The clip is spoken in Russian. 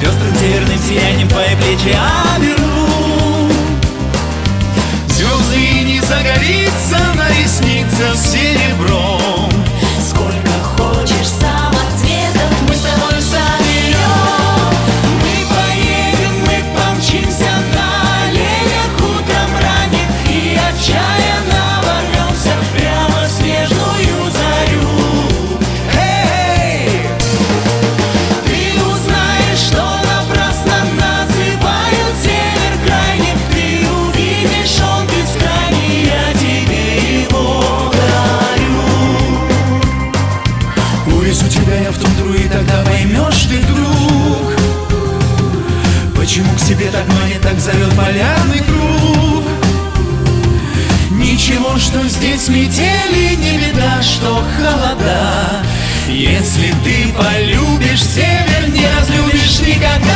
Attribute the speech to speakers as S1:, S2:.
S1: Пестрым северным сиянием твои плечи оберну.
S2: Звезды не загорится на ресницах серебром.
S3: Сколько хочешь самоцветов мы с тобой соберем. Мы поедем, мы помчимся на оленях утром ранним и отчаянно ворвемся прямо в снежную зарю.
S2: Эй!
S3: Ты узнаешь, что напрасно называют север крайним. Ты увидишь, он бескрайний, я тебе его дарю.
S2: Увезу тебя я в тундру, и тогда поймешь ты вдруг, почему к себе так манит, так зовет полярный круг. Ничего, что здесь метели, не беда, что холода. Если ты полюбишь север, не разлюбишь никогда.